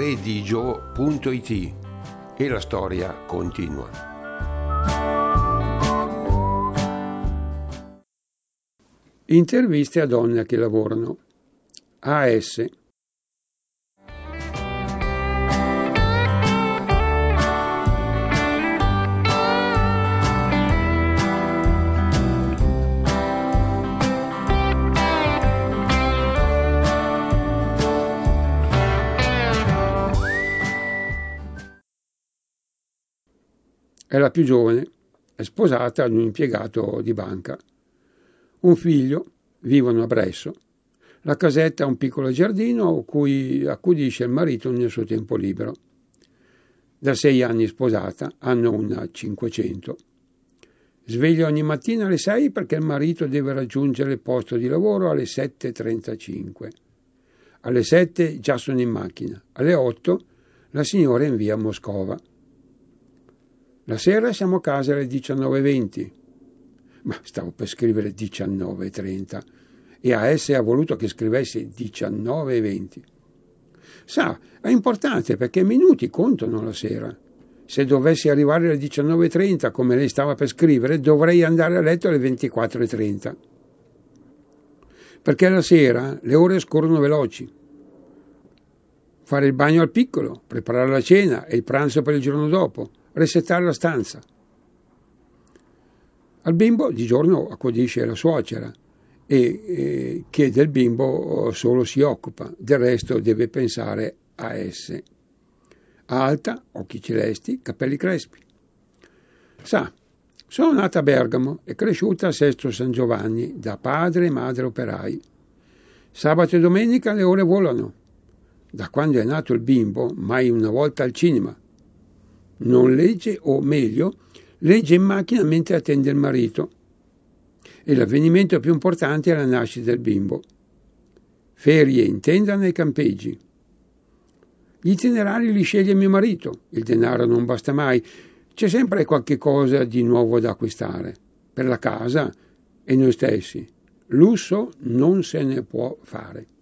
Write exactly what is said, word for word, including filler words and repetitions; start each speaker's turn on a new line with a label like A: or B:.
A: redigio punto it e la storia continua.
B: Interviste a donne che lavorano. A S. È la più giovane, è sposata ad un impiegato di banca. Un figlio, vivono a Bresso. La casetta ha un piccolo giardino cui accudisce il marito nel suo tempo libero. Da sei anni sposata, hanno una cinquecento. Sveglia ogni mattina alle sei perché il marito deve raggiungere il posto di lavoro alle sette e trentacinque. Alle sette già sono in macchina. Alle otto la signora è in via Moscova. La sera siamo a casa alle diciannove e venti. Ma stavo per scrivere diciannove e trenta e A S ha voluto che scrivessi diciannove e venti. Sa, è importante perché i minuti contano la sera. Se dovessi arrivare alle diciannove e trenta come lei stava per scrivere, dovrei andare a letto alle ventiquattro e trenta. Perché la sera le ore scorrono veloci. Fare il bagno al piccolo, preparare la cena e il pranzo per il giorno dopo, resettare la stanza. Al bimbo di giorno accudisce la suocera e eh, che del bimbo solo si occupa, del resto deve pensare a esse. Alta, occhi celesti, capelli crespi. Sa, sono nata a Bergamo e cresciuta a Sesto San Giovanni da padre e madre operai. Sabato e domenica le ore volano. Da quando è nato il bimbo, mai una volta al cinema. Non legge, o meglio, legge in macchina mentre attende il marito. E l'avvenimento più importante è la nascita del bimbo. Ferie in tenda nei campeggi. Gli itinerari li sceglie mio marito, il denaro non basta mai, c'è sempre qualche cosa di nuovo da acquistare, per la casa e noi stessi. Lusso non se ne può fare.